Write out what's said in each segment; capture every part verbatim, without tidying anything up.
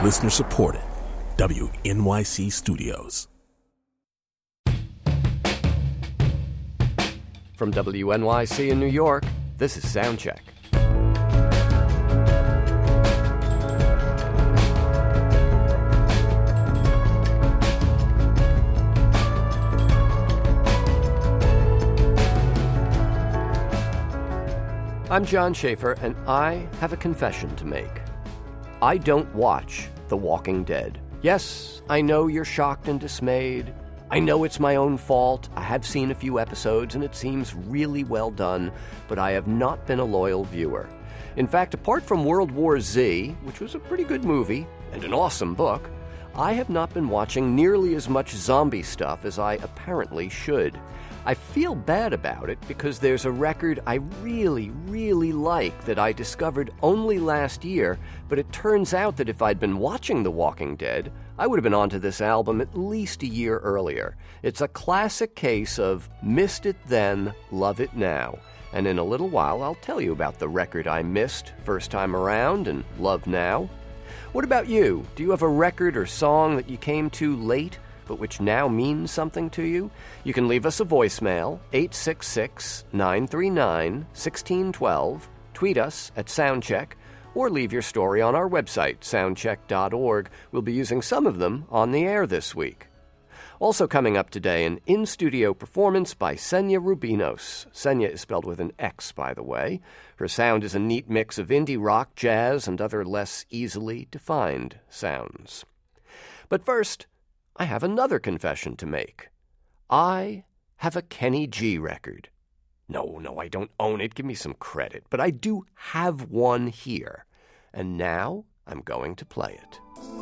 Listener supported. W N Y C Studios. From W N Y C in New York, this is Soundcheck. I'm John Schaefer, and I have a confession to make. I don't watch The Walking Dead. Yes, I know you're shocked and dismayed. I know it's my own fault. I have seen a few episodes, and it seems really well done, but I have not been a loyal viewer. In fact, apart from World War Z, which was a pretty good movie and an awesome book, I have not been watching nearly as much zombie stuff as I apparently should. I feel bad about it because there's a record I really, really like that I discovered only last year, but it turns out that if I'd been watching The Walking Dead, I would have been onto this album at least a year earlier. It's a classic case of missed it then, love it now. And in a little while, I'll tell you about the record I missed first time around and love now. What about you? Do you have a record or song that you came to late, but which now means something to you? You can leave us a voicemail, eight six six, nine three nine, one six one two, tweet us at Soundcheck, or leave your story on our website, soundcheck dot org. We'll be using some of them on the air this week. Also coming up today, an in-studio performance by Senya Rubinos. Senya is spelled with an X, by the way. Her sound is a neat mix of indie rock, jazz, and other less easily defined sounds. But first, I have another confession to make. I have a Kenny G record. No, no, I don't own it. Give me some credit. But I do have one here. And now I'm going to play it.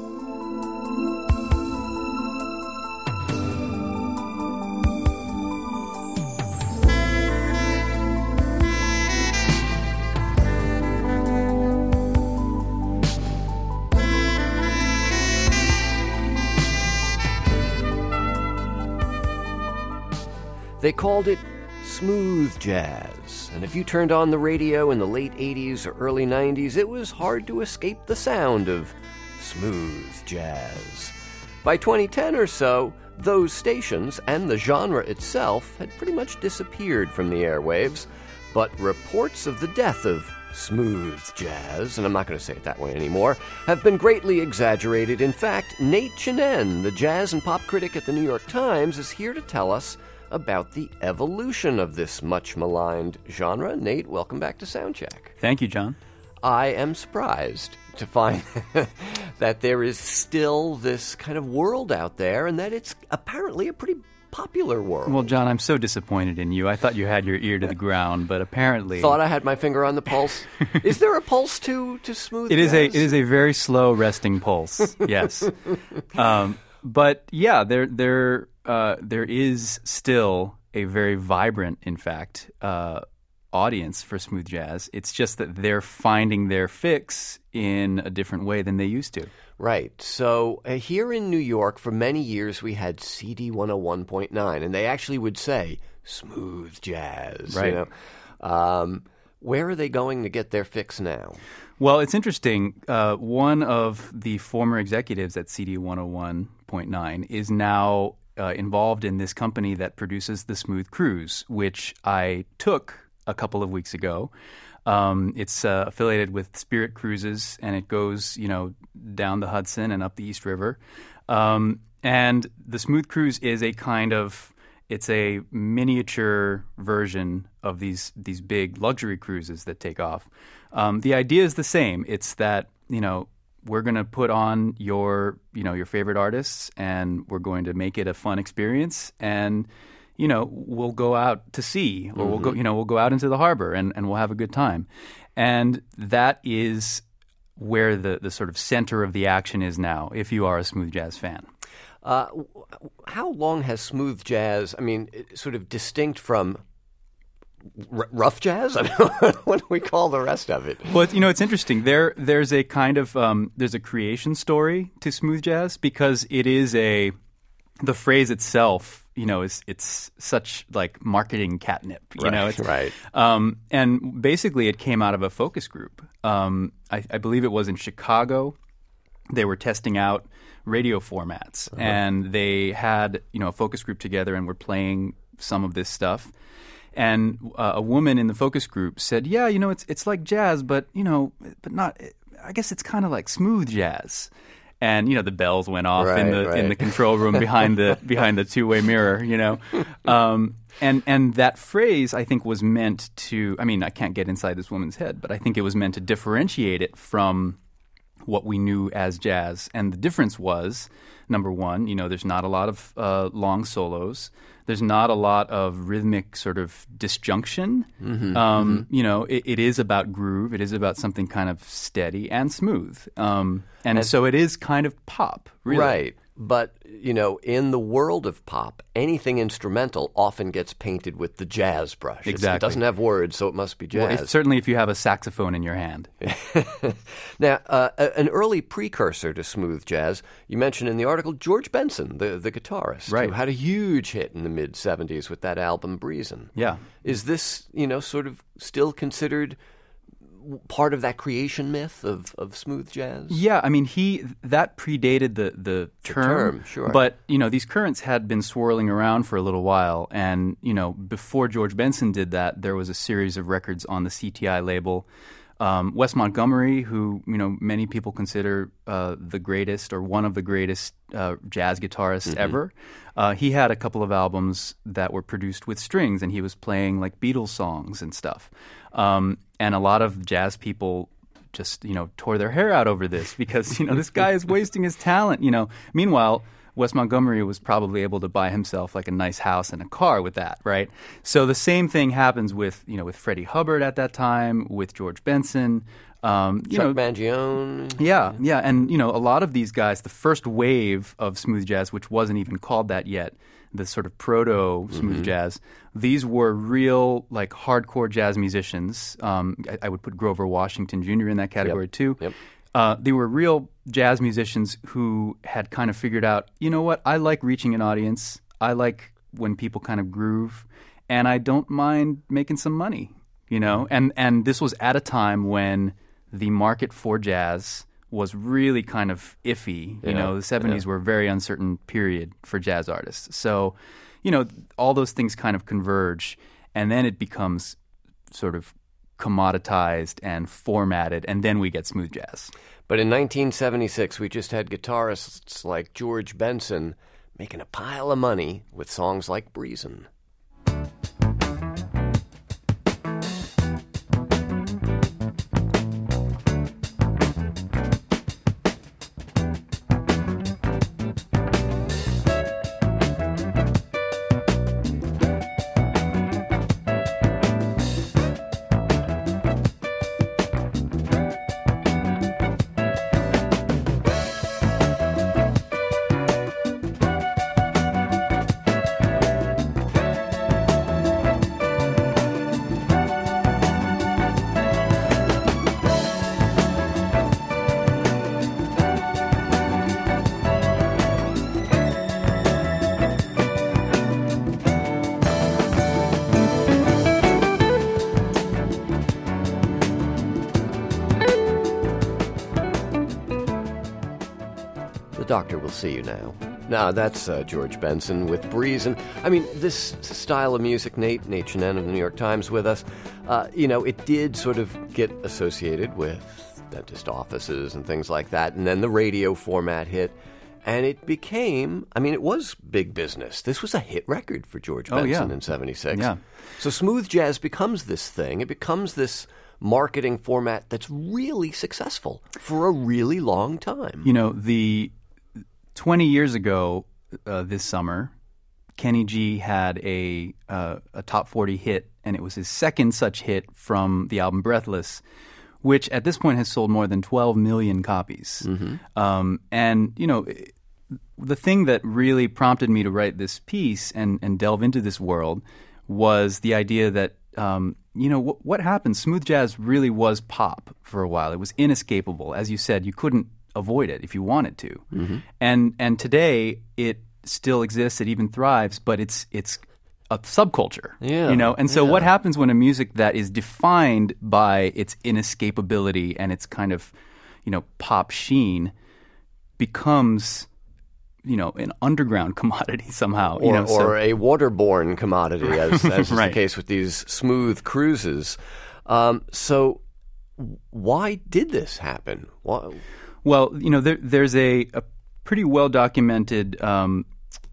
They called it smooth jazz, and if you turned on the radio in the late eighties or early nineties, it was hard to escape the sound of smooth jazz. By twenty ten or so, those stations and the genre itself had pretty much disappeared from the airwaves, but reports of the death of smooth jazz, and I'm not going to say it that way anymore, have been greatly exaggerated. In fact, Nate Chinen, the jazz and pop critic at the New York Times, is here to tell us about the evolution of this much-maligned genre. Nate, welcome back to Soundcheck. Thank you, John. I am surprised to find that there is still this kind of world out there and that it's apparently a pretty popular world. Well, John, I'm so disappointed in you. I thought you had your ear to the ground, but apparently... Thought I had my finger on the pulse. Is there a pulse to, to smooth it jazz? Is a, it is a very slow resting pulse, yes. Um, but yeah, there there uh, there is still a very vibrant, in fact, uh, audience for smooth jazz. It's just that they're finding their fix in a different way than they used to. Right. So uh, here in New York, for many years, we had C D one oh one point nine, and they actually would say smooth jazz. Right. You know? Um, where are they going to get their fix now? Well, it's interesting. Uh, one of the former executives at C D one oh one point nine is now uh, involved in this company that produces the Smooth Cruise, which I took a couple of weeks ago. Um, it's uh, affiliated with Spirit Cruises, and it goes, you know, down the Hudson and up the East River. Um, and the Smooth Cruise is a kind of, it's a miniature version of these these big luxury cruises that take off. Um, the idea is the same. It's that, you know, we're going to put on your, you know, your favorite artists, and we're going to make it a fun experience, and you know, we'll go out to sea, or mm-hmm. we'll go, you know, we'll go out into the harbor, and, and we'll have a good time. And that is where the, the sort of center of the action is now, if you are a smooth jazz fan. Uh, how long has smooth jazz, I mean, sort of distinct from r- rough jazz? I mean, what do we call the rest of it? Well, you know, it's interesting. There, there's a kind of, um, there's a creation story to smooth jazz, because it is a, the phrase itself, you know, it's it's such like marketing catnip, you right, know. It's, right. Um, and basically, it came out of a focus group. Um, I, I believe it was in Chicago, they were testing out radio formats, uh-huh. and they had, you know, a focus group together and were playing some of this stuff. And uh, a woman in the focus group said, "Yeah, you know, it's it's like jazz, but you know, but not. I guess it's kind of like smooth jazz." And you know, the bells went off right, in the right. in the control room behind the behind the two way mirror. You know, um, and and that phrase, I think, was meant to. I mean, I can't get inside this woman's head, but I think it was meant to differentiate it from what we knew as jazz. And the difference was, number one, you know, there's not a lot of uh, long solos. There's not a lot of rhythmic sort of disjunction. Mm-hmm, um, mm-hmm. You know, it, it is about groove. It is about something kind of steady and smooth. Um, and, and so it is kind of pop, really. Right. But, you know, in the world of pop, anything instrumental often gets painted with the jazz brush. Exactly. It doesn't have words, so it must be jazz. Well, if, certainly if you have a saxophone in your hand. Now, uh, an early precursor to smooth jazz, you mentioned in the article George Benson, the, the guitarist, right. who had a huge hit in the mid-seventies with that album Breezin'. Yeah. Is this, you know, sort of still considered part of that creation myth of, of smooth jazz? Yeah, I mean, he that predated the, the term, the term, sure. But, you know, these currents had been swirling around for a little while. And, you know, before George Benson did that, there was a series of records on the C T I label. Um, Wes Montgomery, who, you know, many people consider uh, the greatest or one of the greatest uh, jazz guitarists mm-hmm. ever, uh, he had a couple of albums that were produced with strings, and he was playing, like, Beatles songs and stuff. Um, and a lot of jazz people just, you know, tore their hair out over this because, you know, this guy is wasting his talent, you know. Meanwhile, Wes Montgomery was probably able to buy himself like a nice house and a car with that, right? So the same thing happens with, you know, with Freddie Hubbard at that time, with George Benson. Um, you Chuck know, Mangione. Yeah, yeah. And, you know, a lot of these guys, the first wave of smooth jazz, which wasn't even called that yet, the sort of proto-smooth mm-hmm. jazz, these were real, like, hardcore jazz musicians. Um, I, I would put Grover Washington Junior in that category, yep. too. Yep. Uh, they were real jazz musicians who had kind of figured out, you know what, I like reaching an audience. I like when people kind of groove, and I don't mind making some money, you know? And, and this was at a time when the market for jazz was really kind of iffy. You yeah, know, the seventies yeah. were a very uncertain period for jazz artists. So, you know, all those things kind of converge, and then it becomes sort of commoditized and formatted, and then we get smooth jazz. But in nineteen seventy-six, we just had guitarists like George Benson making a pile of money with songs like Breezin'. Doctor will see you now. Now, that's uh, George Benson with Breezin'. I mean, this style of music, Nate, Nate Chinen of the New York Times with us, uh, you know, it did sort of get associated with dentist offices and things like that, and then the radio format hit, and it became, I mean, it was big business. This was a hit record for George Benson oh, yeah. in seventy-six. Yeah. So smooth jazz becomes this thing. It becomes this marketing format that's really successful for a really long time. You know, the... twenty years ago, uh, this summer, Kenny G had a uh, a top forty hit, and it was his second such hit from the album Breathless, which at this point has sold more than twelve million copies. Mm-hmm. Um, and, you know, the thing that really prompted me to write this piece and, and delve into this world was the idea that, um, you know, w- what happened? Smooth jazz really was pop for a while. It was inescapable. As you said, you couldn't avoid it if you wanted to. Mm-hmm. And and today it still exists, it even thrives, but it's it's a subculture. Yeah. You know, and so yeah. what happens when a music that is defined by its inescapability and its kind of, you know, pop sheen becomes, you know, an underground commodity somehow. Or, you know, or so, a waterborne commodity, as, as is Right. the case with these smooth cruises. Um, so why did this happen? Why? Well, you know, there, there's a, a pretty well-documented um,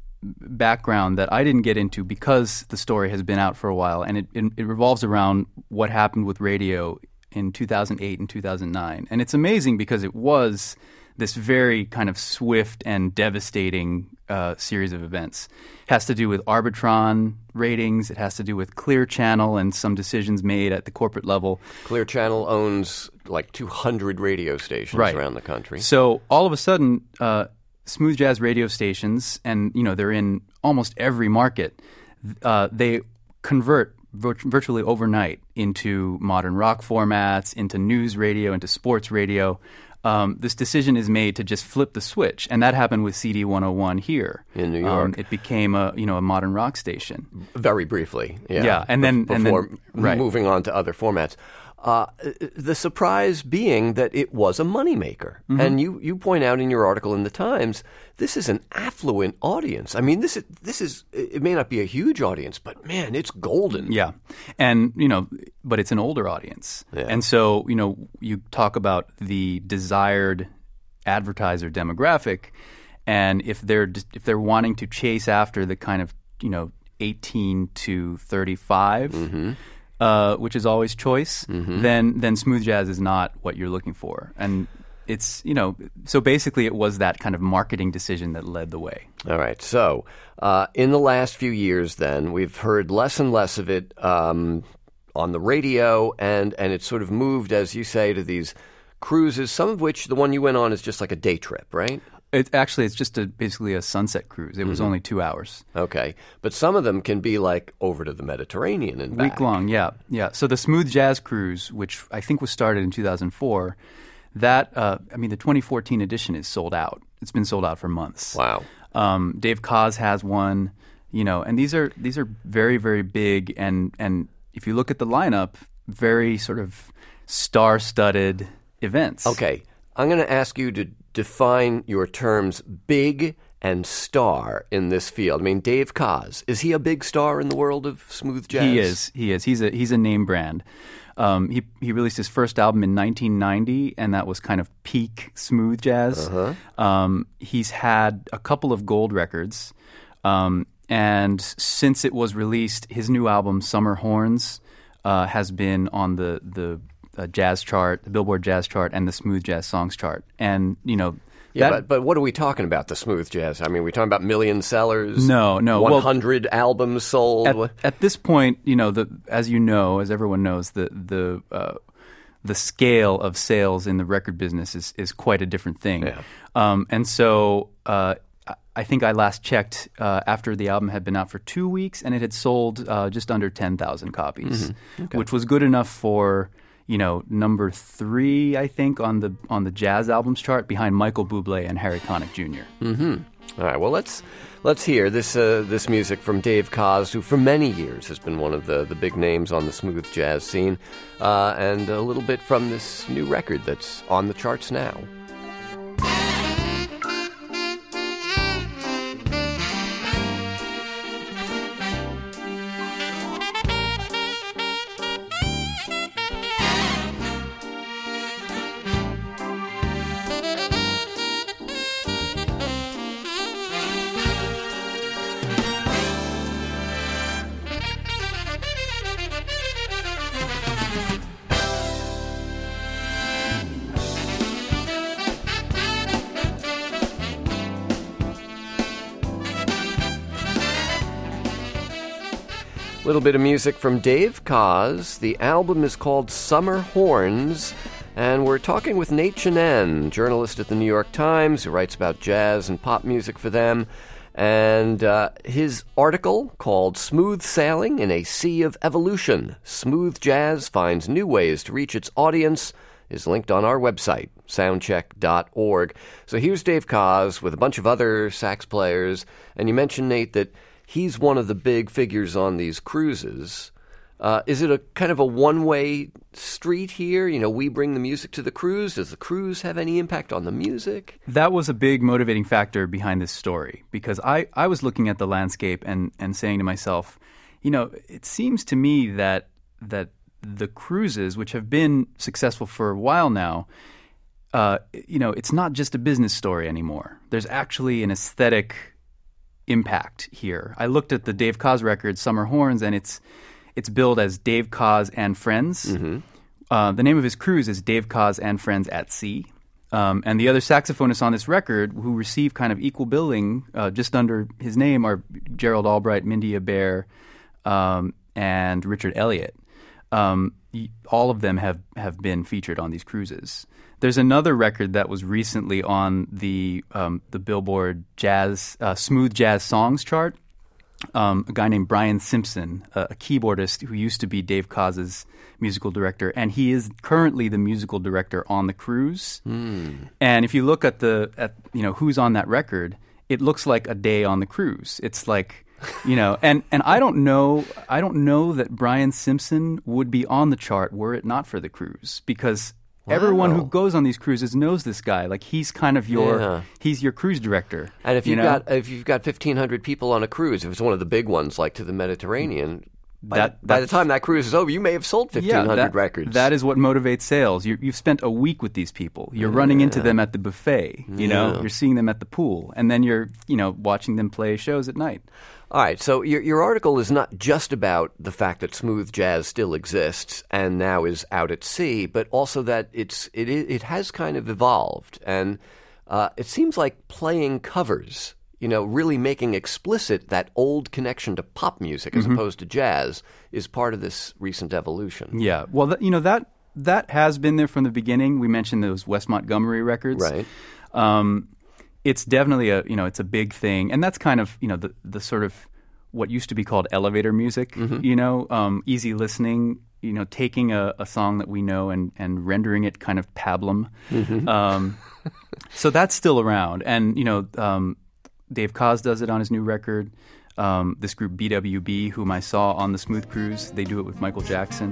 background that I didn't get into because the story has been out for a while, and it, it, it revolves around what happened with radio in two thousand eight and two thousand nine. And it's amazing because it was this very kind of swift and devastating uh, series of events. It has to do with Arbitron ratings. It has to do with Clear Channel and some decisions made at the corporate level. Clear Channel owns like two hundred radio stations Right. around the country. So all of a sudden, uh, smooth jazz radio stations, and you know they're in almost every market, uh, they convert vir- virtually overnight into modern rock formats, into news radio, into sports radio. Um, this decision is made to just flip the switch, and that happened with C D one oh one here In New Um, York. it became a you know a modern rock station. Very briefly, yeah. Yeah, and then- Bef- and then- before right. moving on to other formats. Uh, the surprise being that it was a moneymaker. Mm-hmm. And you, you point out in your article in the Times, this is an affluent audience. I mean, this is, this is it may not be a huge audience, but man, it's golden. Yeah. And, you know, but it's an older audience. Yeah. And so, you know, you talk about the desired advertiser demographic, and if they're if they're wanting to chase after the kind of, you know, eighteen to thirty-five, Mm-hmm. uh, which is always choice, then then smooth jazz is not what you're looking for. And it's, you know, so basically it was that kind of marketing decision that led the way. All right. So, uh, in the last few years, then, we've heard less and less of it um, on the radio, and, and it's sort of moved, as you say, to these cruises, some of which, the one you went on, is just like a day trip, right? It, actually, it's just a, basically a sunset cruise. It was only two hours. Okay. But some of them can be like over to the Mediterranean and back. Week long, yeah, yeah. So the Smooth Jazz Cruise, which I think was started in two thousand four, that uh, I mean, the twenty fourteen edition is sold out. It's been sold out for months. Wow. Um, Dave Koz has one, you know, and these are these are very very big, and and if you look at the lineup, very sort of star-studded events. Okay. I'm going to ask you to define your terms big and star in this field. I mean, Dave Koz, is he a big star in the world of smooth jazz? He is. He is. He's a he's a name brand. Um, he he released his first album in nineteen ninety, and that was kind of peak smooth jazz. Uh-huh. Um, he's had a couple of gold records, um, and since it was released, his new album Summer Horns uh, has been on the the uh, jazz chart, the Billboard Jazz chart, and the Smooth Jazz Songs chart. And you know. Yeah, that- but, but what are we talking about, the smooth jazz? I mean, we talking about million sellers? No, no. Well, one hundred albums sold? At, What- at this point, you know, the as you know, as everyone knows, the the uh, the scale of sales in the record business is, is quite a different thing. Yeah. Um, and so uh, I- I think I last checked uh, after the album had been out for two weeks, and it had sold uh, just under ten thousand copies, which was good enough for, you know, number three, I think, on the on the jazz albums chart, behind Michael Bublé and Harry Connick Junior All right, well, let's let's hear this uh, this music from Dave Koz, who for many years has been one of the, the big names on the smooth jazz scene, uh, and a little bit from this new record that's on the charts now. Little bit of music from Dave Koz. The album is called Summer Horns, and we're talking with Nate Chinen, journalist at the New York Times, who writes about jazz and pop music for them. And uh, his article called Smooth Sailing in a Sea of Evolution, Smooth Jazz Finds New Ways to Reach Its Audience, is linked on our website, soundcheck dot org. So here's Dave Koz with a bunch of other sax players, and you mentioned, Nate, that he's one of the big figures on these cruises. Uh, is it a kind of a one-way street here? You know, we bring the music to the cruise. Does the cruise have any impact on the music? That was a big motivating factor behind this story because I, I was looking at the landscape and, and saying to myself, you know, it seems to me that that the cruises, which have been successful for a while now, uh, you know, it's not just a business story anymore. There's actually an aesthetic impact here. I looked at the Dave Koz record, Summer Horns, and it's It's billed as Dave Koz and Friends. Mm-hmm. Uh, the name of his cruise is Dave Koz and Friends at Sea. Um, and the other saxophonists on this record who receive kind of equal billing uh, just under his name are Gerald Albright, Mindy Abair, um, and Richard Elliott. Um, all of them have, have been featured on these cruises. There's another record that was recently on the um, the Billboard Jazz uh, Smooth Jazz Songs chart. Um, a guy named Brian Simpson, a, a keyboardist who used to be Dave Koz's musical director, and he is currently the musical director on the cruise. Mm. And if you look at the at you know who's on that record, it looks like a day on the cruise. It's like, you know, and, and I don't know I don't know that Brian Simpson would be on the chart were it not for the cruise, because wow. everyone who goes on these cruises knows this guy. Like, he's kind of your yeah. he's your cruise director. And if you you've know? got if you've got fifteen hundred people on a cruise, if it's one of the big ones like to the Mediterranean, by, that, by the time that cruise is over, you may have sold fifteen hundred yeah, that, records. That is what motivates sales. You, you've spent a week with these people. You're yeah. running into them at the buffet. You yeah. know, you're seeing them at the pool, and then you're you know watching them play shows at night. All right, so your your article is not just about the fact that smooth jazz still exists and now is out at sea, but also that it's it it has kind of evolved, and uh, it seems like playing covers, you know, really making explicit that old connection to pop music as mm-hmm. opposed to jazz, is part of this recent evolution. Yeah, well, th- you know that that has been there from the beginning. We mentioned those Wes Montgomery records, right? Um, It's definitely a you know it's a big thing, and that's kind of you know the the sort of what used to be called elevator music. Mm-hmm. You know, um, easy listening. You know, taking a, a song that we know and, and rendering it kind of pablum. Mm-hmm. Um, so that's still around, and you know, um, Dave Koz does it on his new record. Um, this group B W B, whom I saw on the Smooth Cruise, they do it with Michael Jackson.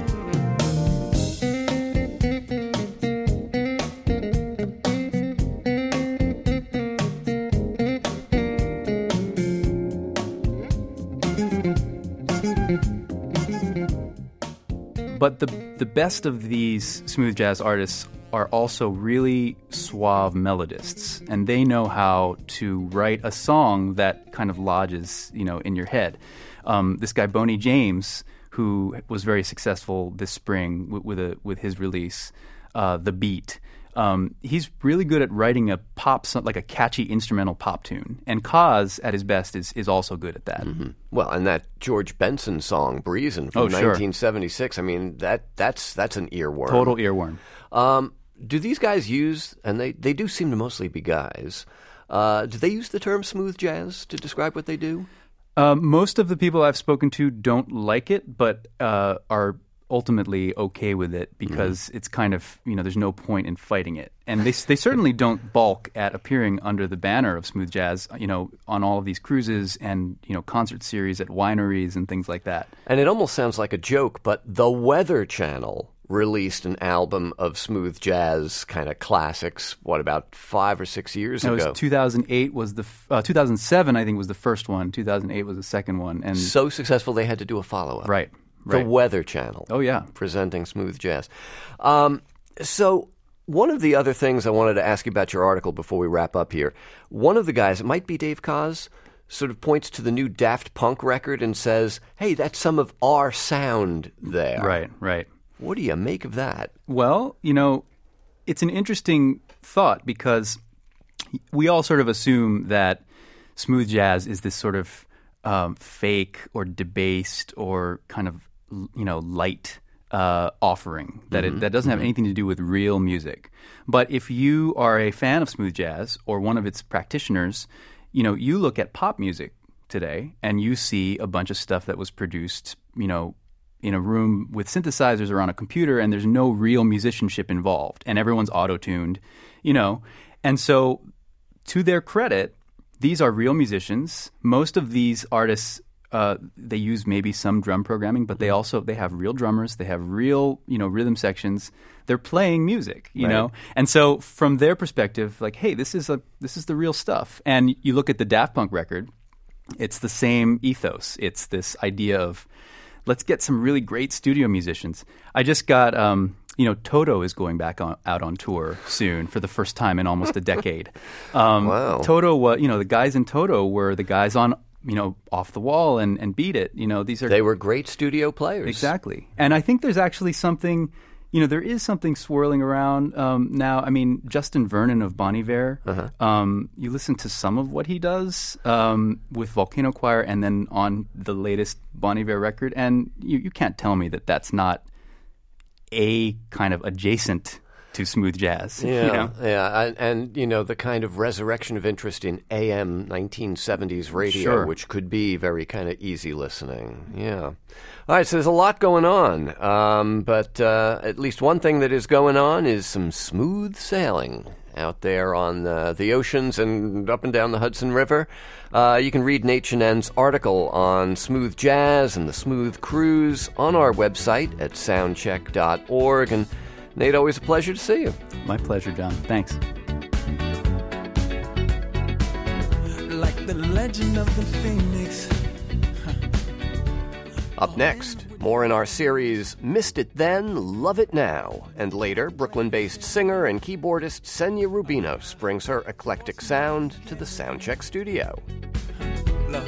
But the the best of these smooth jazz artists are also really suave melodists, and they know how to write a song that kind of lodges, you know, in your head. Um, this guy Boney James, who was very successful this spring with, with a with his release, uh, The Beat. Um, he's really good at writing a pop, like a catchy instrumental pop tune. And Koz, at his best, is is also good at that. Mm-hmm. Well, and that George Benson song, Breezin', from oh, sure. nineteen seventy-six, I mean, that that's that's an earworm. Total earworm. Um, do these guys use, and they, they do seem to mostly be guys, uh, do they use the term smooth jazz to describe what they do? Um, most of the people I've spoken to don't like it, but uh, are ultimately okay with it because mm-hmm. it's kind of, you know, there's no point in fighting it. And they they certainly don't balk at appearing under the banner of smooth jazz, you know, on all of these cruises and, you know, concert series at wineries and things like that. And it almost sounds like a joke, but the Weather Channel released an album of smooth jazz kind of classics, what, about five or six years no, ago? It was two thousand eight was the, uh, two thousand seven I think was the first one, two thousand eight was the second one. And so successful they had to do a follow-up. Right. The Right. Weather Channel. Oh, yeah. Presenting smooth jazz. Um, so one of the other things I wanted to ask you about your article before we wrap up here, one of the guys, it might be Dave Koz, sort of points to the new Daft Punk record and says, hey, that's some of our sound there. Right, right. What do you make of that? Well, you know, it's an interesting thought because we all sort of assume that smooth jazz is this sort of um, fake or debased or kind of, you know, light uh, offering, that mm-hmm. it, that doesn't have anything to do with real music. But if you are a fan of smooth jazz or one of its practitioners, you know, you look at pop music today and you see a bunch of stuff that was produced, you know, in a room with synthesizers or on a computer, and there's no real musicianship involved, and everyone's auto-tuned, you know. And so, to their credit, these are real musicians. Most of these artists uh, they use maybe some drum programming, but they also they have real drummers, they have real you know rhythm sections. They're playing music, you Right. know, and so from their perspective, like, hey, this is a this is the real stuff. And you look at the Daft Punk record, it's the same ethos. It's this idea of let's get some really great studio musicians. I just got. Um, You know, Toto is going back on, out on tour soon for the first time in almost a decade. Um, Wow. Toto, uh, you know, the guys in Toto were the guys on, you know, Off the Wall and, and Beat It. You know, these are They were great studio players. exactly. And I think there's actually something, you know, there is something swirling around um, now. I mean, Justin Vernon of Bon Iver. Uh-huh. Um, you listen to some of what he does um, with Volcano Choir, and then on the latest Bon Iver record, and you, you can't tell me that that's not a kind of adjacent to smooth jazz. Yeah, you know? yeah, and, and you know the kind of resurrection of interest in A M nineteen seventies radio, Sure. which could be very kind of easy listening. Yeah. All right, so there's a lot going on, um, but uh, at least one thing that is going on is some smooth sailing out there on uh, the oceans and up and down the Hudson River. Uh, you can read Nate Chenen's article on smooth jazz and the smooth cruise on our website at soundcheck dot org. And Nate, always a pleasure to see you. My pleasure, John. Thanks. Like the legend of the Phoenix. Up next, more in our series Missed It Then, Love It Now. And later, Brooklyn-based singer and keyboardist Senya Rubinos brings her eclectic sound to the Soundcheck studio. Look.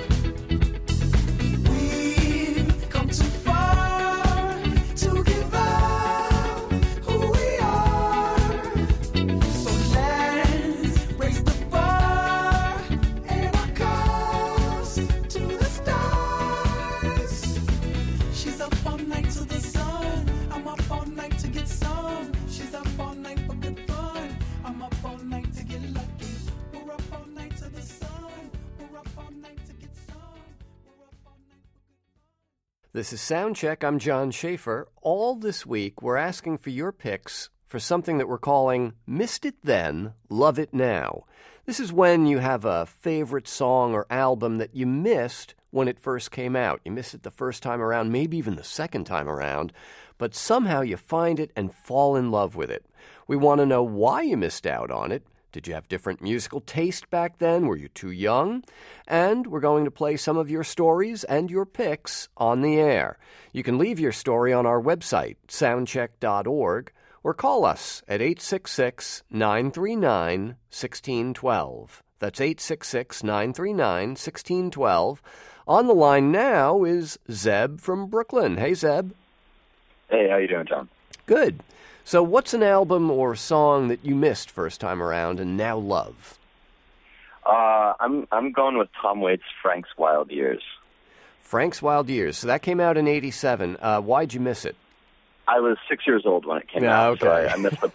We've come too far to give up who we are. So let's raise the bar and our cups to the stars. She's up all night to the sun. I'm up all night to get some. She's up all night for good fun. I'm up all night to get lucky. We're up all night to the sun. We're up all night to get some. We're up all night for good fun. This is Soundcheck. I'm John Schaefer. All this week, we're asking for your picks for something that we're calling Missed It Then, Love It Now. This is when you have a favorite song or album that you missed when it first came out. You missed it the first time around, maybe even the second time around, but somehow you find it and fall in love with it. We want to know why you missed out on it. Did you have different musical taste back then? Were you too young? And we're going to play some of your stories and your picks on the air. You can leave your story on our website, soundcheck dot org, or call us at eight six six, nine three nine, one six one two. That's eight six six, nine three nine, one six one two. On the line now is Zeb from Brooklyn. Hey, Zeb. Hey, how you doing, John? Good. So what's an album or song that you missed first time around and now love? Uh, I'm I'm going with Tom Waits' Frank's Wild Years. Frank's Wild Years. So that came out in eighty-seven. Uh, why'd you miss it? I was six years old when it came Yeah, out, so okay. I, I missed the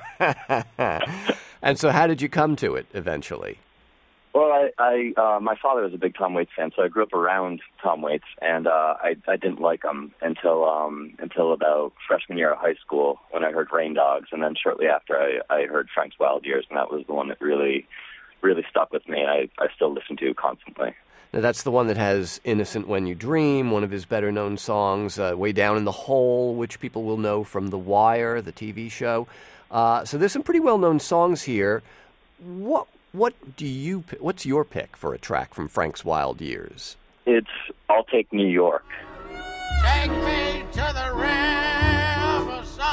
boat. And so how did you come to it eventually? Well, I, I uh, my father was a big Tom Waits fan, so I grew up around Tom Waits, and uh, I I didn't like him until um until about freshman year of high school when I heard Rain Dogs, and then shortly after I I heard Frank's Wild Years, and that was the one that really really stuck with me, and I I still listen to constantly. Now, that's the one that has Innocent When You Dream, one of his better-known songs, uh, Way Down in the Hole, which people will know from The Wire, the T V show. Uh, so there's some pretty well-known songs here. What what do you pi- what's your pick for a track from Frank's Wild Years? It's I'll Take New York. Take me to the riverside.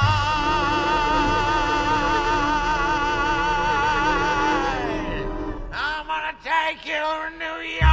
I'm gonna take you to New York.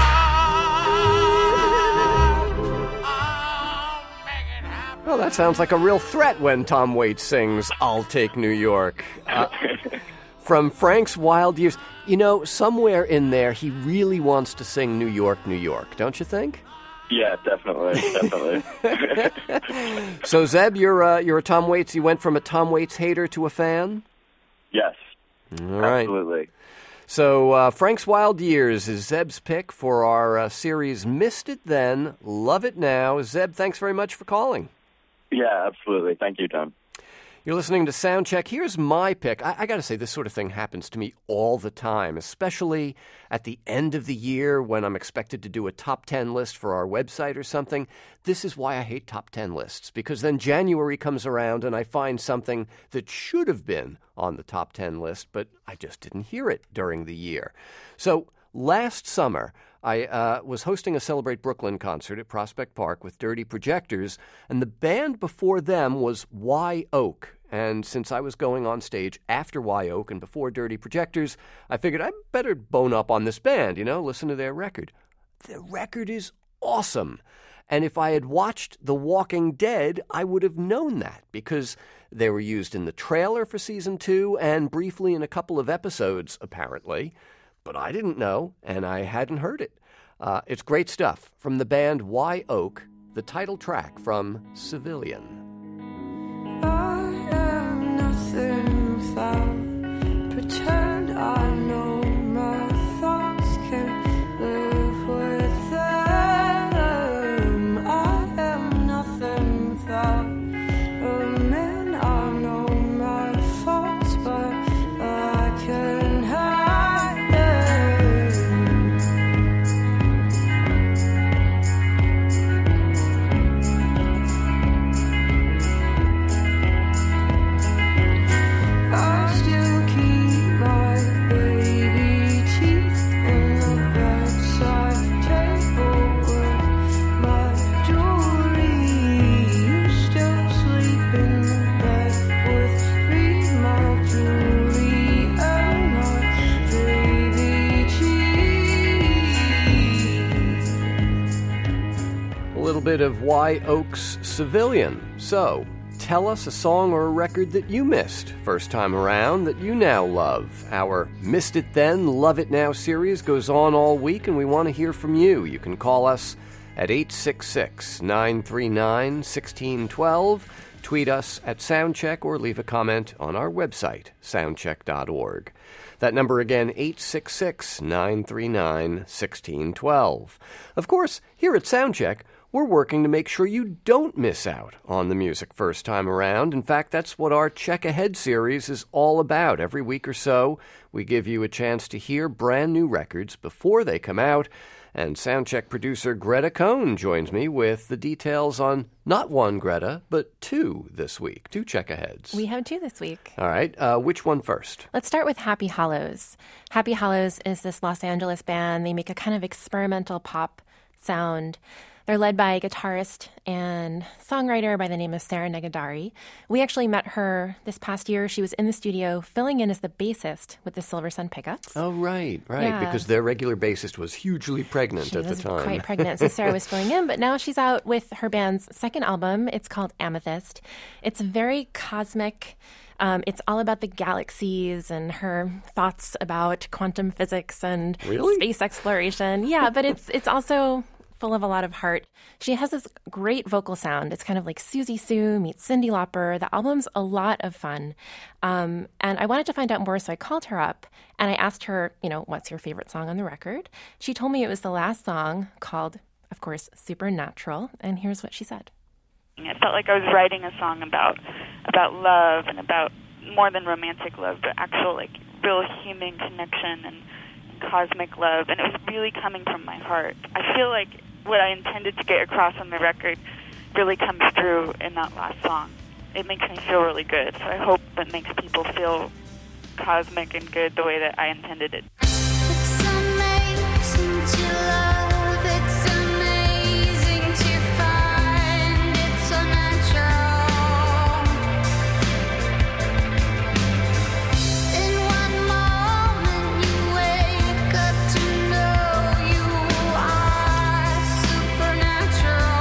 I'll make it happen. Well, that sounds like a real threat when Tom Waits sings I'll Take New York. Uh, from Frank's Wild Years. You know, somewhere in there, he really wants to sing New York, New York, don't you think? Yeah, definitely, definitely. So, Zeb, you're, uh, you're a Tom Waits. You went from a Tom Waits hater to a fan? Yes, All right. absolutely. So, uh, Frank's Wild Years is Zeb's pick for our uh, series Missed It Then, Love It Now. Zeb, thanks very much for calling. Yeah, absolutely. Thank you, John. You're listening to Soundcheck. Here's my pick. I, I got to say, this sort of thing happens to me all the time, especially at the end of the year when I'm expected to do a top ten list for our website or something. This is why I hate top ten lists, because then January comes around and I find something that should have been on the top ten list, but I just didn't hear it during the year. So last summer, I uh, was hosting a Celebrate Brooklyn concert at Prospect Park with Dirty Projectors, and the band before them was Y Oak. And since I was going on stage after Y Oak and before Dirty Projectors, I figured I'd better bone up on this band, you know, listen to their record. The record is awesome. And if I had watched The Walking Dead, I would have known that, because they were used in the trailer for season two and briefly in a couple of episodes, apparently. But I didn't know, and I hadn't heard it. Uh, it's great stuff from the band Y Oak, the title track from Civilian. I am nothing without pretend I know my thoughts can live with them. I am nothing without a man. I know my faults, but I can hide them. I still keep my baby teeth in the bedside table with my jewelry. You still sleep in the bed with me, my jewelry and my baby teeth. A little bit of Y Oak's Civilian. So, tell us a song or a record that you missed first time around that you now love. Our Missed It Then, Love It Now series goes on all week, and we want to hear from you. You can call us at eight six six, nine three nine, one six one two, tweet us at Soundcheck, or leave a comment on our website, soundcheck dot org. That number again, eight six six, nine three nine, one six one two. Of course, here at Soundcheck, we're working to make sure you don't miss out on the music first time around. In fact, that's what our Check Ahead series is all about. Every week or so, we give you a chance to hear brand new records before they come out. And Soundcheck producer Greta Cohn joins me with the details on not one Greta, but two this week. Two Check Aheads. We have two this week. All right. Uh, which one first? Let's start with Happy Hollows. Happy Hollows is this Los Angeles band. They make a kind of experimental pop sound. They're led by a guitarist and songwriter by the name of Sarah Negadari. We actually met her this past year. She was in the studio filling in as the bassist with the Silver Sun Pickups. Oh, right, right. Yeah. Because their regular bassist was hugely pregnant She at was the time. quite pregnant, so Sarah was filling in. But now she's out with her band's second album. It's called Amethyst. It's very cosmic. Um, it's all about the galaxies and her thoughts about quantum physics and Really? space exploration. Yeah, but it's it's also full of a lot of heart. She has this great vocal sound. It's kind of like Susie Sue meets Cyndi Lauper. The album's a lot of fun. Um, and I wanted to find out more, so I called her up and I asked her, you know, what's your favorite song on the record? She told me it was the last song called, of course, Supernatural. And here's what she said. It felt like I was writing a song about about love and about more than romantic love, but actual, like, real human connection and, and cosmic love. And it was really coming from my heart. I feel like what I intended to get across on the record really comes through in that last song. It makes me feel really good. So I hope that makes people feel cosmic and good the way that I intended it. It's amazing to love, it's amazing to find it so natural. In one moment you wake up to know you are supernatural.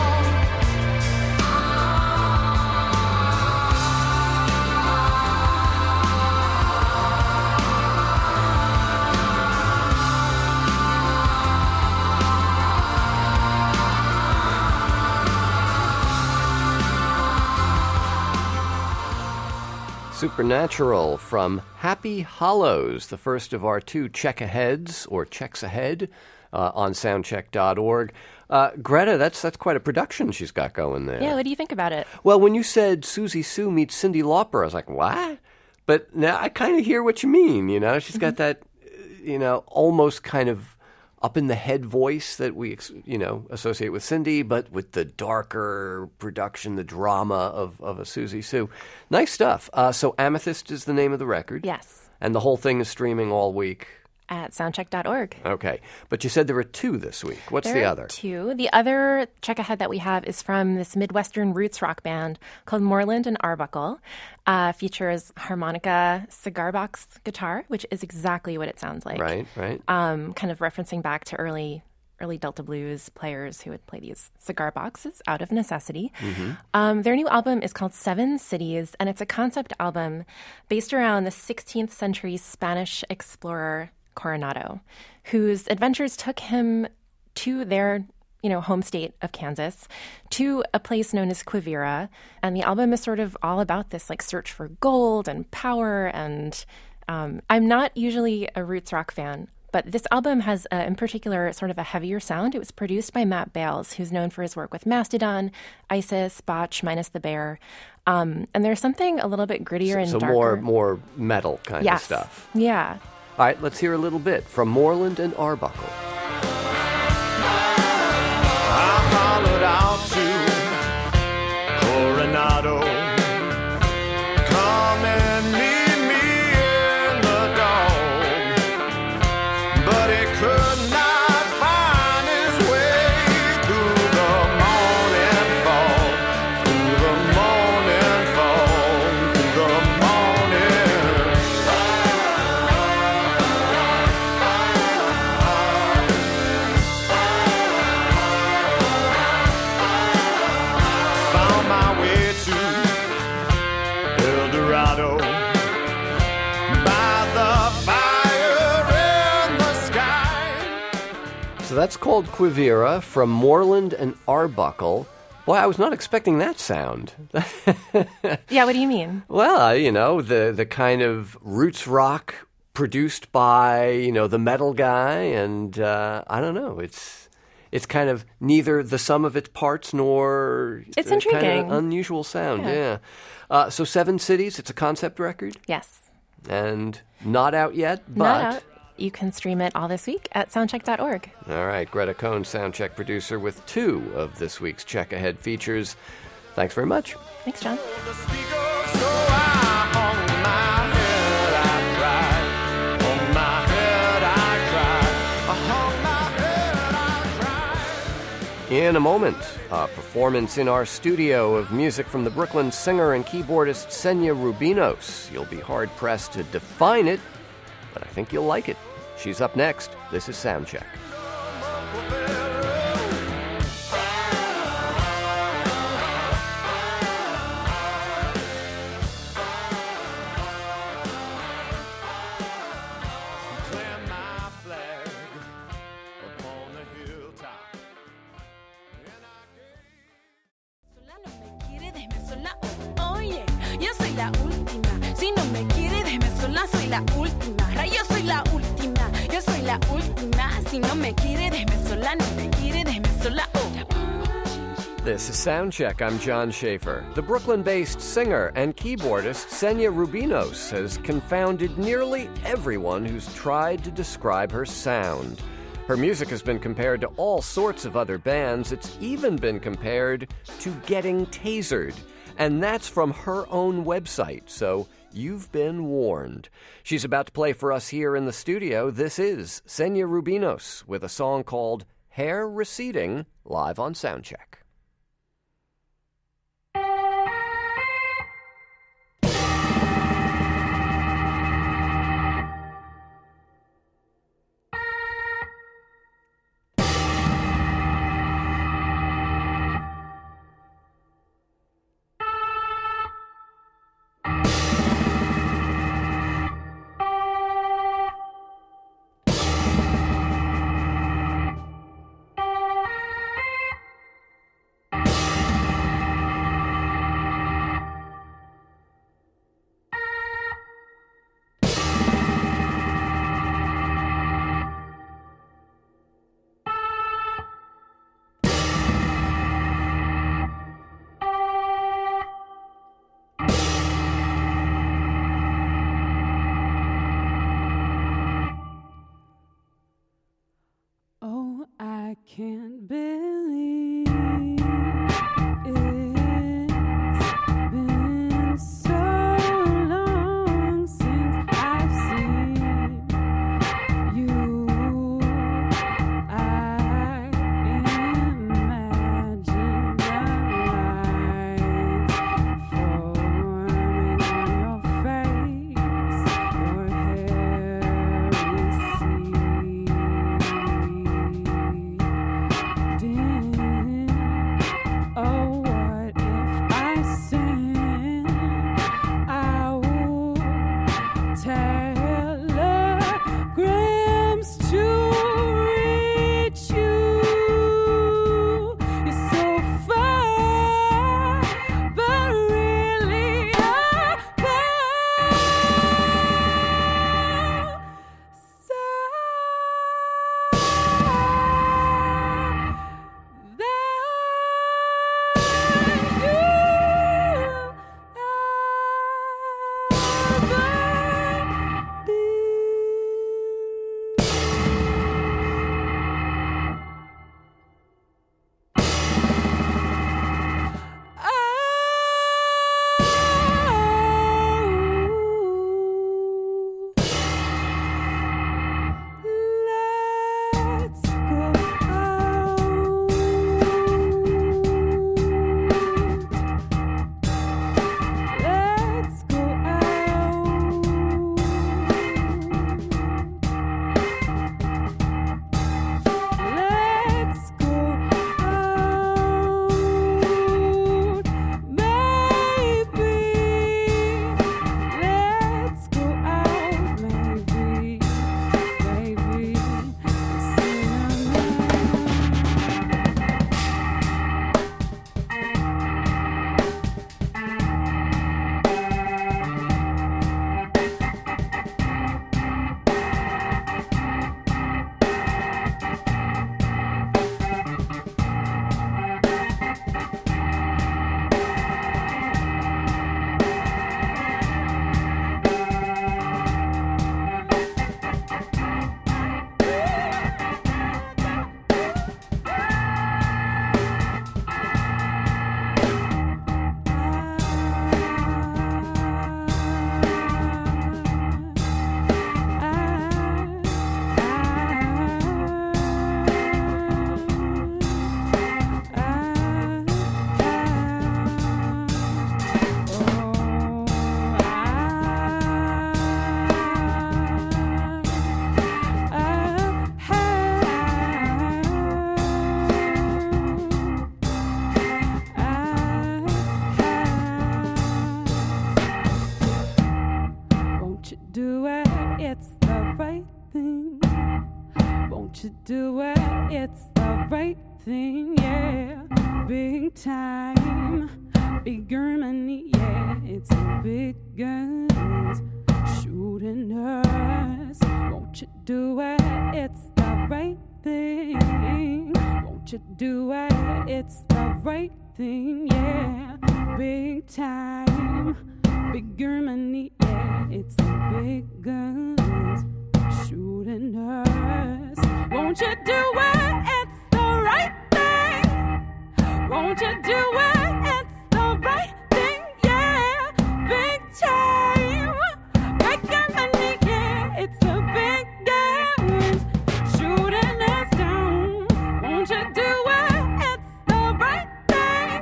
Supernatural from Happy Hollows, the first of our two check-aheads, or checks ahead, uh, on soundcheck dot org. Uh, Greta, that's that's quite a production she's got going there. Yeah, what do you think about it? Well, when you said Susie Sue meets Cyndi Lauper, I was like, what? But now I kind of hear what you mean, you know? She's mm-hmm. got that, you know, almost kind of up-in-the-head voice that we, you know, associate with Cyndi, but with the darker production, the drama of, of a Susie Sue. Nice stuff. Uh, so Amethyst is the name of the record? Yes. And the whole thing is streaming all week? At soundcheck dot org. Okay. But you said there were two this week. What's there the are other? Two. The other check ahead that we have is from this Midwestern roots rock band called Moreland and Arbuckle. Uh, features harmonica, cigar box guitar, which is exactly what it sounds like. Right, right. Um, kind of referencing back to early early Delta blues players who would play these cigar boxes out of necessity. Mm-hmm. Um, their new album is called Seven Cities, and it's a concept album based around the sixteenth century Spanish explorer Coronado, whose adventures took him to their, you know, home state of Kansas, to a place known as Quivira. And the album is sort of all about this like search for gold and power. And um, I'm not usually a roots rock fan, but this album has, uh, in particular, sort of a heavier sound. It was produced by Matt Bales, who's known for his work with Mastodon, Isis, Botch, Minus the Bear. Um, and there's something a little bit grittier so, and so darker. So more, more metal kind yes. of stuff. Yeah. All right, let's hear a little bit from Moreland and Arbuckle. I hollered out to Coronado, come and meet me in the dawn, but he could not find his way through the morning fog, through the morning fog, through the morning found my way to El Dorado by the fire in the sky. So that's called Quivira from Moreland and Arbuckle. Boy, I was not expecting that sound. Yeah, what do you mean? Well, you know, the, the kind of roots rock produced by, you know, the metal guy, and uh, I don't know, it's it's kind of neither the sum of its parts nor It's uh, intriguing. kind of unusual sound, yeah. Yeah. Uh, so Seven Cities, it's a concept record, Yes. and not out yet, but... Not out. You can stream it all this week at soundcheck dot org. All right, Greta Cohn, Soundcheck producer, with two of this week's Check Ahead features. Thanks very much. Thanks, John. The speaker, so I hung my head, I cried. On my head, I cried. I hung my head, I cried. In a moment, a performance in our studio of music from the Brooklyn singer and keyboardist Senya Rubinos. You'll be hard-pressed to define it, but I think you'll like it. She's up next. This is Soundcheck. Plant my flag upon the hilltop. Sola no me quiere, déjeme sola. Oye, yo soy la última. Si no me quiere, déjeme sola. Soy la última. Yo soy la última. Yo soy la última. Si no me quiere, déjeme sola. No me quiere, déjeme sola. Oh. This is Soundcheck. I'm John Schaefer. The Brooklyn-based singer and keyboardist Senya Rubinos has confounded nearly everyone who's tried to describe her sound. Her music has been compared to all sorts of other bands. It's even been compared to Getting Tasered. And that's from her own website, so you've been warned. She's about to play for us here in the studio. This is Senya Rubinos with a song called Hair Receding, live on Soundcheck. can't believe it's been so long since I've seen you. I imagine the lights forming on your face, your hair receding. Oh, what if I sin? I will telegrams to reach you. You're so far, but really apart. So let's go out. Let's go out. Let's go out. Maybe. Let's go out. Maybe. Baby. Won't you do it? It's the right thing. Won't you do it? It's the right thing, yeah. Big time, big Germany, yeah. It's the big guns shooting us. Won't you do it? It's the right thing. Won't you do it? It's the right thing, yeah. Big time, big Germany, yeah. It's the big guns shooting us. Won't you do it? It's the right thing. Won't you do it? It's the right thing, yeah. Big time, big Germany, yeah. It's the big guns shooting us down. Won't you do it? It's the right thing.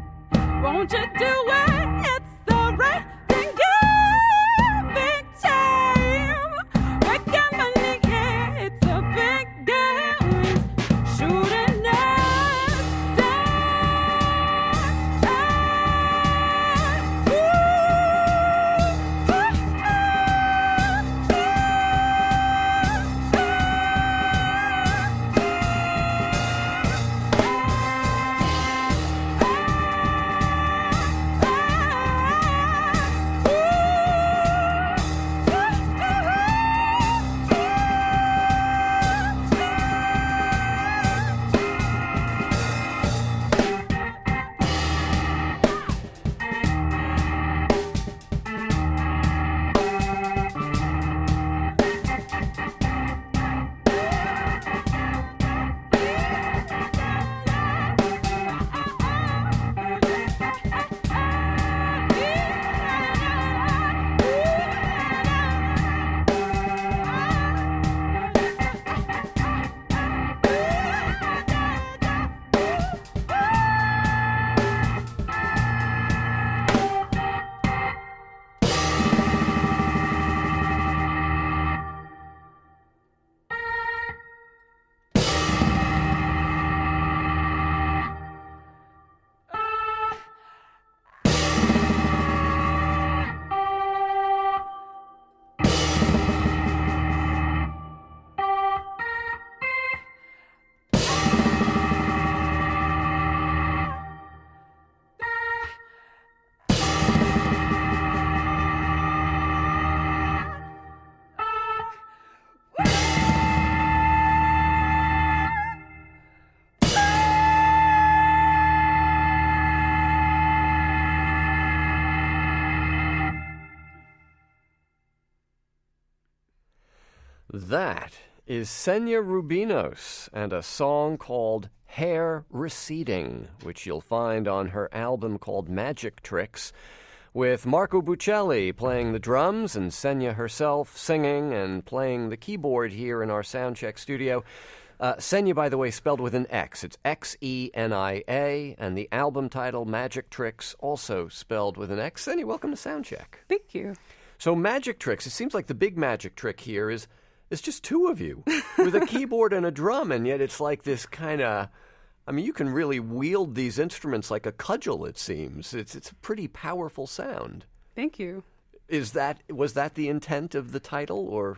Won't you do it? It's the right thing, yeah. Big time. That is Senya Rubinos and a song called Hair Receding, which you'll find on her album called Magic Tricks, with Marco Buccelli playing the drums and Senya herself singing and playing the keyboard here in our Soundcheck studio. Uh, Senya, by the way, spelled with an X. It's X E N I A, and the album title, Magic Tricks, also spelled with an X. Senya, welcome to Soundcheck. Thank you. So Magic Tricks, it seems like the big magic trick here is it's just two of you with a keyboard and a drum, and yet it's like this kind of, I mean, you can really wield these instruments like a cudgel, it seems. It's it's a pretty powerful sound. Thank you. Is that, was that the intent of the title, or?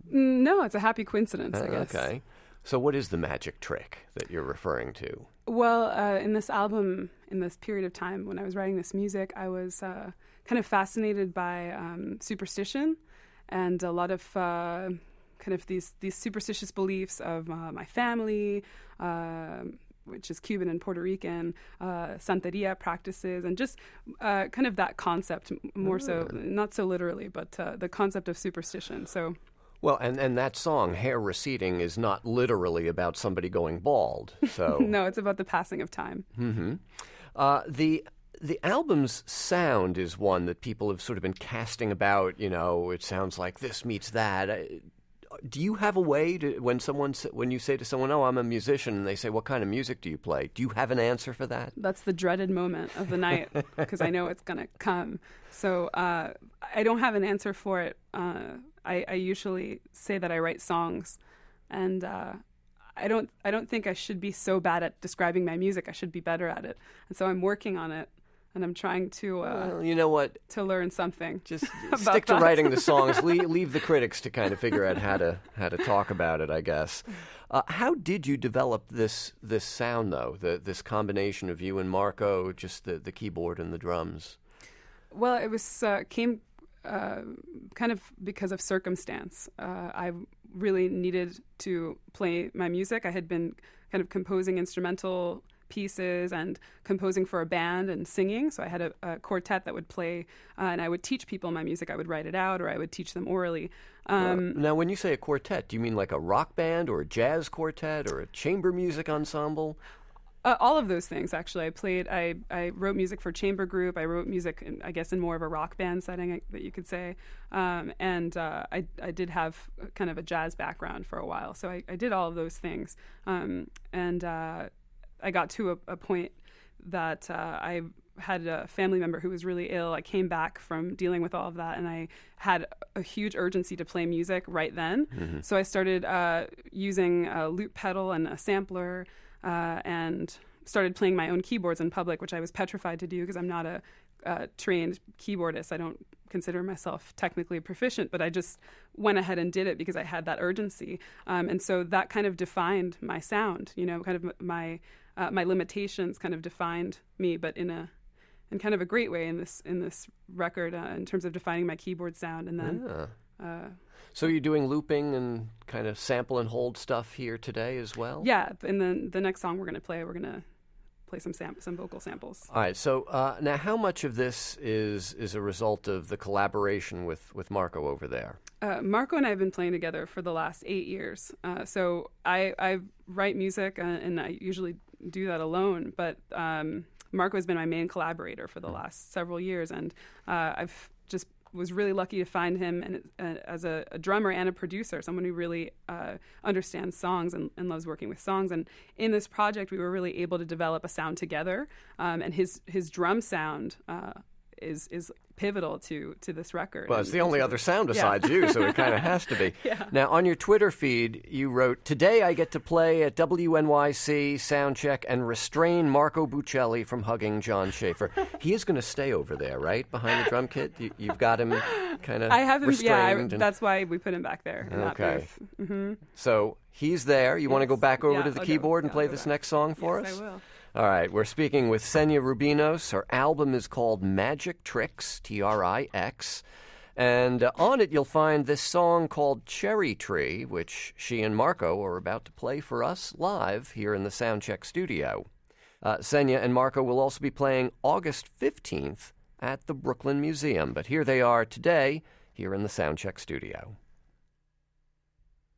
No, it's a happy coincidence, I Uh, guess. Okay. So what is the magic trick that you're referring to? Well, uh, in this album, in this period of time when I was writing this music, I was uh, kind of fascinated by um, superstition and a lot of uh, kind of these these superstitious beliefs of uh, my family, uh, which is Cuban and Puerto Rican, uh, Santeria practices, and just uh, kind of that concept, m- more so, not so literally, but uh, the concept of superstition. So. Well, and, and that song, Hair Receding, is not literally about somebody going bald. So No, it's about the passing of time. Mm-hmm. Uh, the the album's sound is one that people have sort of been casting about. You know, it sounds like this meets that. Uh, Do you have a way to, when someone sa- when you say to someone, "Oh, I'm a musician," and they say, "What kind of music do you play?" Do you have an answer for that? That's the dreaded moment of the night because I know it's going to come. So uh, I don't have an answer for it. Uh, I, I usually say that I write songs, and uh, I don't. I don't think I should be so bad at describing my music. I should be better at it, and so I'm working on it. And I'm trying to, uh, Well, you know what? to learn something. Just about stick to that. writing the songs. leave, leave the critics to kind of figure out how to how to talk about it, I guess. Uh, how did you develop this this sound, though? The this combination of you and Marco, just the, the keyboard and the drums. Well, it was uh, came uh, kind of because of circumstance. Uh, I really needed to play my music. I had been kind of composing instrumental pieces and composing for a band and singing. So I had a, a quartet that would play, uh, and I would teach people my music. I would write it out, or I would teach them orally. Um, Uh, now, when you say a quartet, do you mean like a rock band or a jazz quartet or a chamber music ensemble? Uh, all of those things, actually. I played. I, I wrote music for chamber group. I wrote music, in, I guess, in more of a rock band setting, I- that you could say. Um, and uh, I, I did have kind of a jazz background for a while, so I, I did all of those things. Um, and uh, I got to a, a point that uh, I had a family member who was really ill. I came back from dealing with all of that, and I had a huge urgency to play music right then. Mm-hmm. So I started uh, using a loop pedal and a sampler. Uh, and started playing my own keyboards in public, which I was petrified to do because I'm not a uh, trained keyboardist. I don't consider myself technically proficient, but I just went ahead and did it because I had that urgency. Um, and so that kind of defined my sound, you know, kind of my uh, my limitations kind of defined me, but in a in kind of a great way in this in this record uh, in terms of defining my keyboard sound. And then. Yeah. Uh, So you're doing looping and kind of sample and hold stuff here today as well? yeah, and then the next song we're going to play, we're going to play some sam- some vocal samples. All right. So uh, now, how much of this is is a result of the collaboration with, with Marco over there? Uh, Marco and I have been playing together for the last eight years. Uh, so I, I write music, uh, and I usually do that alone. But um, Marco has been my main collaborator for the last several years, and uh, I've just was really lucky to find him and uh, as a, a drummer and a producer, someone who really uh, understands songs and, and loves working with songs. And in this project, we were really able to develop a sound together. Um, and his his drum sound uh, is is pivotal to to this record. Well, it's And the only other sound yeah. besides you, so it kind of has to be. Yeah. Now, on your Twitter feed, you wrote, "Today I get to play at W N Y C Soundcheck and restrain Marco Buccelli from hugging John Schaefer." He is going to stay over there, right, behind the drum kit? You, you've got him kind of I haven't. Yeah, I, restrained. and- that's why we put him back there. in that Okay. booth. Mhm. So he's there. You want to go Yes. back over Yeah, to the I'll go. keyboard and Yeah, play I'll go this back. next song for Yes, us? I will. All right, we're speaking with Senya Rubinos. Her album is called Magic Tricks, T R I X. And uh, on it, you'll find this song called Cherry Tree, which she and Marco are about to play for us live here in the Soundcheck studio. Uh, Senya and Marco will also be playing August fifteenth at the Brooklyn Museum. But here they are today, here in the Soundcheck studio.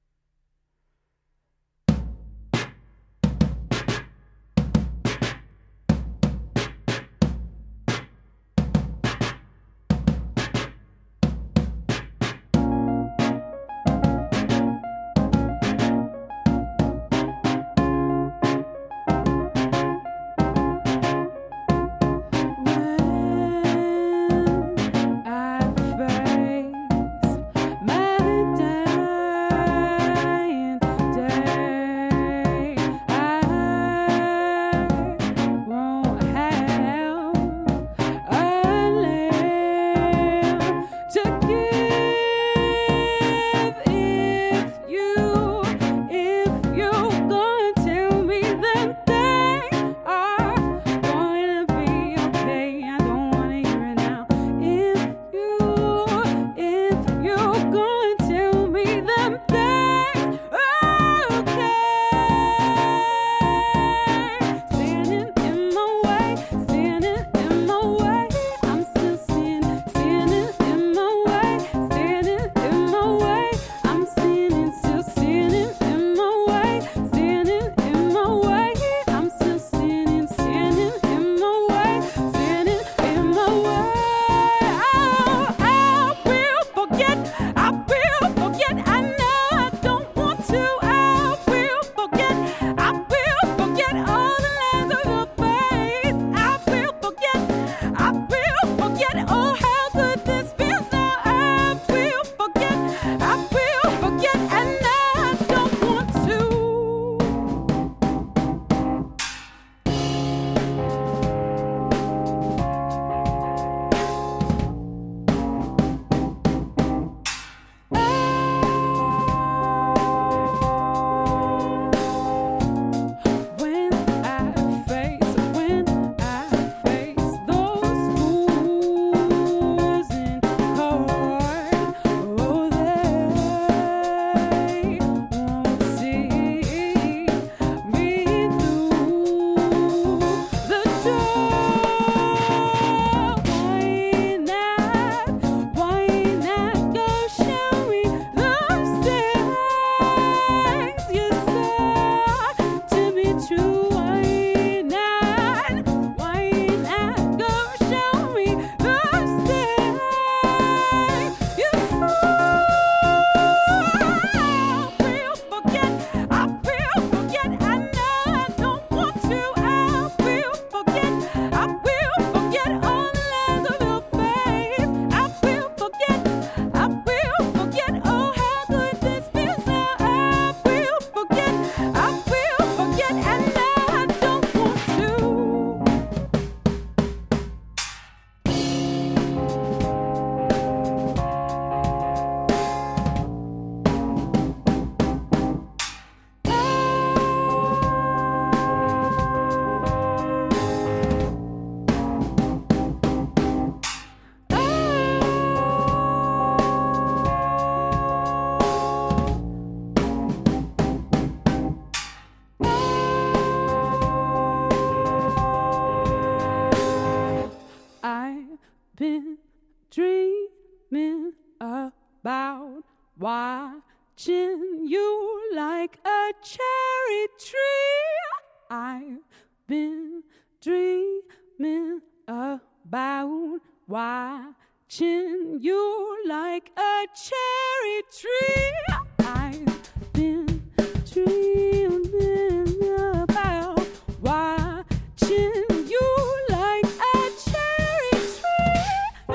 watching you like a cherry tree. I've been dreaming about watching you like a cherry tree. I've been dreaming about watching you like a cherry tree.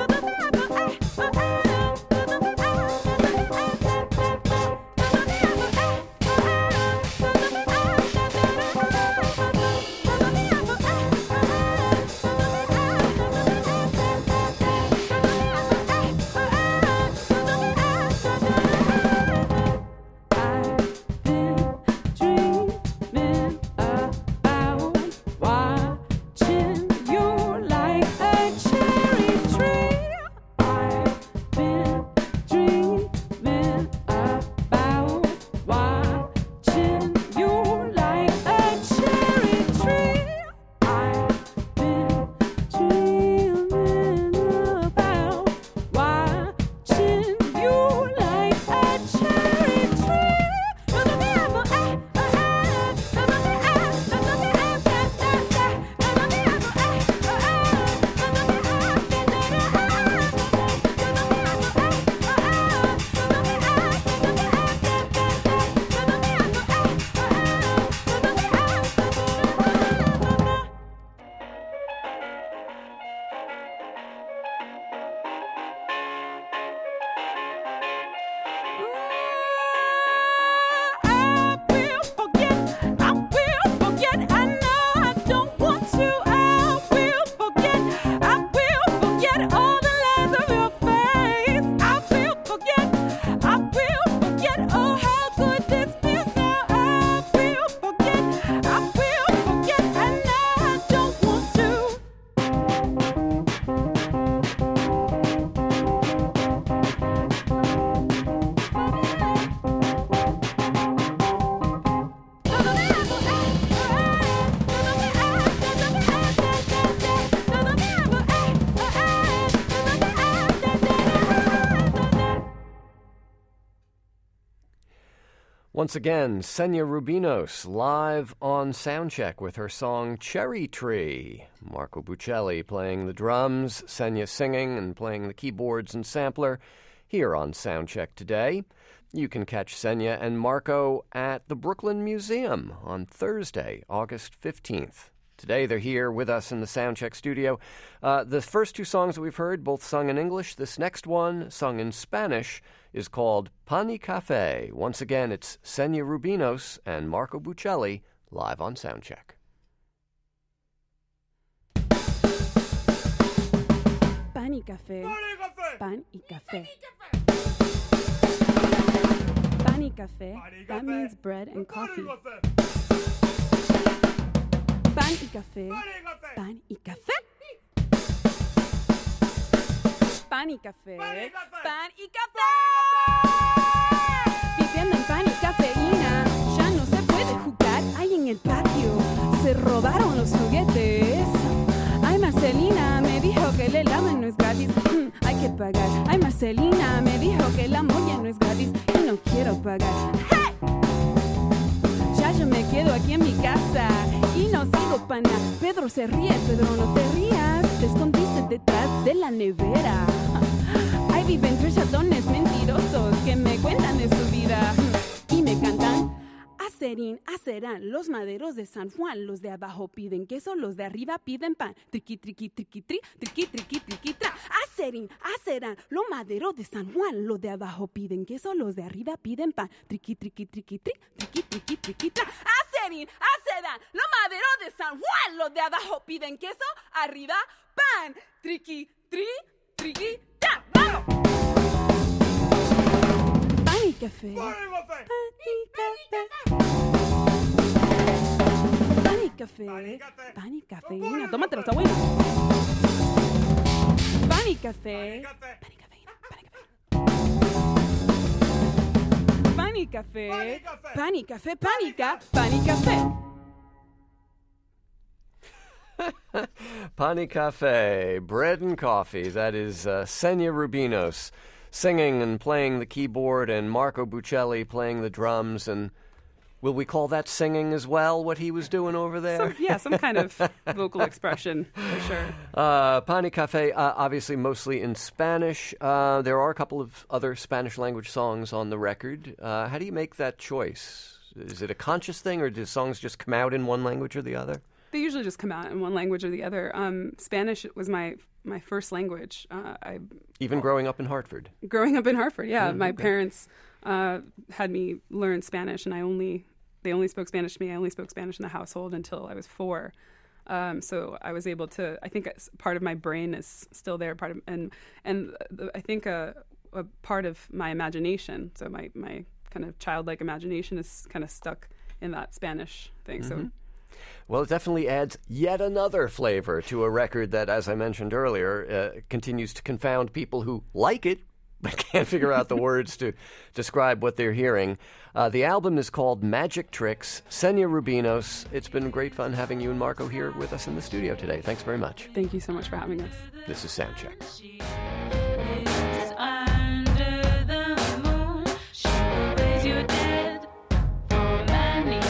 Once again, Senya Rubinos live on Soundcheck with her song Cherry Tree. Marco Buccelli playing the drums, Senya singing and playing the keyboards and sampler here on Soundcheck today. You can catch Senya and Marco at the Brooklyn Museum on Thursday, August fifteenth. Today they're here with us in the Soundcheck studio. Uh, the first two songs that we've heard, both sung in English. This next one, sung in Spanish, is called Pan y Café. Once again, it's Senya Rubinos and Marco Buccelli live on Soundcheck. Pan y café. Pan y café. Pan y café. That means bread and coffee. Pan y café. Pan y café. Pan y café. Pan y café. Viviendo en pan y cafeína, ya no se puede jugar ahí en el patio. Se robaron los juguetes. Ay, Marcelina me dijo que el helado no es gratis. Mm, hay que pagar. Ay, Marcelina me dijo que el amor ya no es gratis y no quiero pagar. ¡Hey! Ya yo me quedo aquí en mi casa y no sigo pana. Pedro se ríe, Pedro no te rías. Te escondiste detrás de la nevera. Ahí viven tres chatones mentirosos que me cuentan de su vida y me cantan. Acerín, acerán, los maderos de San Juan, los de abajo piden queso, los de arriba piden pan. Triqui, triqui, triqui, tri, triqui, triqui, triqui, tra. Acerín, acerán, los maderos de San Juan, los de abajo piden queso, los de arriba piden pan. Triqui, triqui, triqui, tri, triqui, triqui, triqui, tra. Acerín, acerán, los maderos de San Juan, los de abajo piden queso, arriba pan. Triqui, tri, triqui, tra. ¡Vamos! Pan y café. Pan y café. Pan y café. Pan y cafeína. Tómatelo, está bueno. Pan y café. Pan y cafeína. Pan y café. Pan y café. Pan y café. Pan y café. Pan y Café, bread and coffee. That is uh, Senya Rubinos singing and playing the keyboard, and Marco Buccelli playing the drums, and will we call that singing as well, what he was doing over there? Some, yeah, some kind of vocal expression, for sure. Uh, Pani Cafe, uh, obviously mostly in Spanish. Uh, there are a couple of other Spanish language songs on the record. Uh, how do you make that choice? Is it a conscious thing, or do songs just come out in one language or the other? They usually just come out in one language or the other. Um, Spanish was my my first language. Uh, I Even growing up in Hartford? Growing up in Hartford, yeah. Mm, my okay. parents uh, had me learn Spanish, and I only they only spoke Spanish to me. I only spoke Spanish in the household until I was four. Um, so I was able to. I think it's- part of my brain is still there. Part of and and the, I think a, a part of my imagination. So my my kind of childlike imagination is kind of stuck in that Spanish thing. Mhm. So. Well, it definitely adds yet another flavor to a record that, as I mentioned earlier, uh, continues to confound people who like it but can't figure out the words to describe what they're hearing. Uh, the album is called Magic Tricks, Senya Rubinos. It's been great fun having you and Marco here with us in the studio today. Thanks very much. Thank you so much for having us. This is Soundcheck. Under the moon, she will raise you dead for many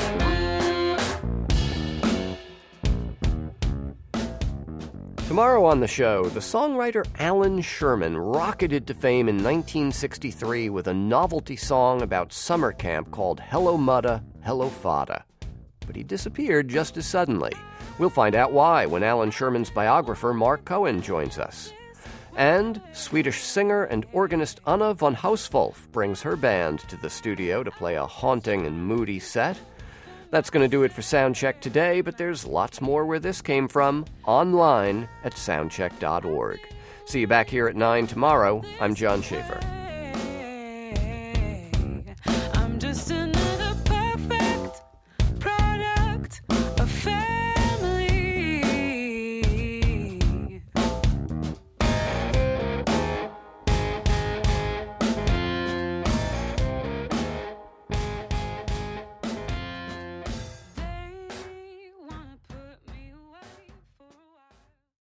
Tomorrow on the show, the songwriter Alan Sherman rocketed to fame in nineteen sixty-three with a novelty song about summer camp called Hello Mudda, Hello Fada. But he disappeared just as suddenly. We'll find out why when Alan Sherman's biographer Mark Cohen joins us. And Swedish singer and organist Anna von Hauswolf brings her band to the studio to play a haunting and moody set. That's going to do it for Soundcheck today, but there's lots more where this came from online at soundcheck dot org. See you back here at nine tomorrow. I'm John Schaefer.